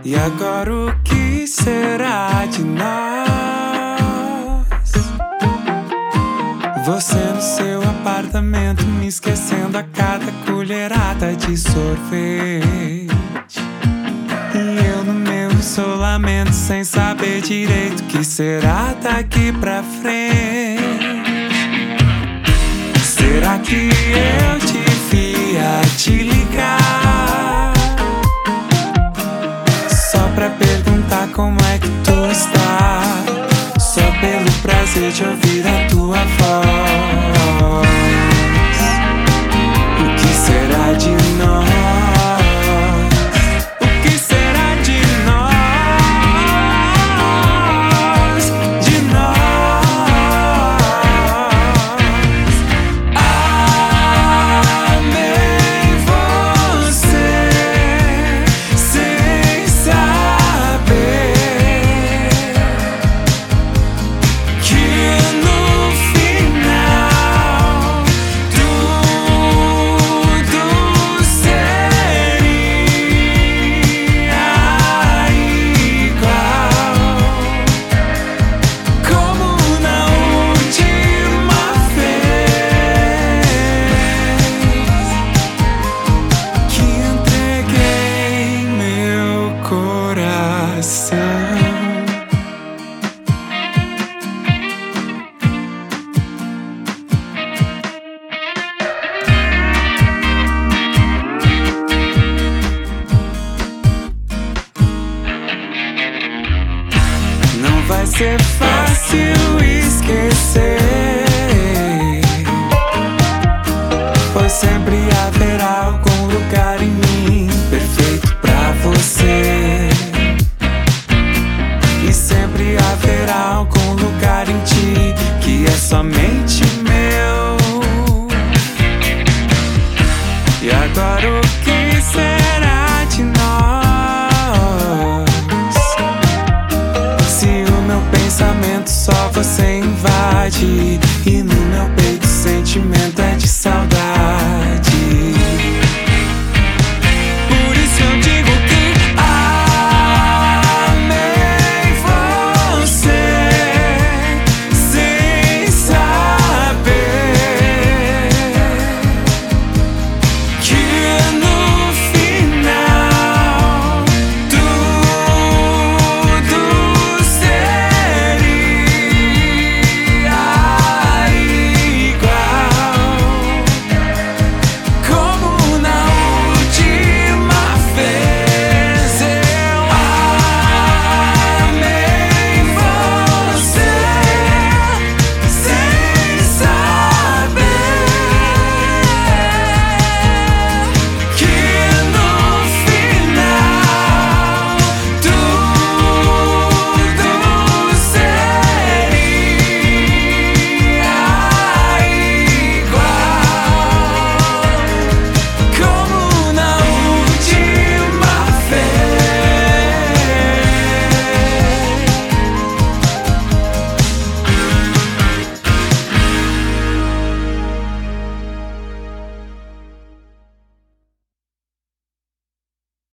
E agora o que será de nós? Você no seu apartamento, me esquecendo a cada colherada de sorvete. E eu no meu isolamento, sem saber direito o que será daqui pra frente. Será que eu devia te ligar só pra perguntar como é que tu está, só pelo prazer de ouvir a tua voz? O que será de nós? O que será de nós? De nós? Amei você sem saber que no final tudo seria igual, como na última vez que entreguei meu coração. Não vai ser fácil esquecer, pois sempre haverá algum lugar em mim perfeito pra você. E sempre haverá algum lugar em ti que é somente meu. E agora o que será de nós? Se o meu pensamento só você invade, e no meu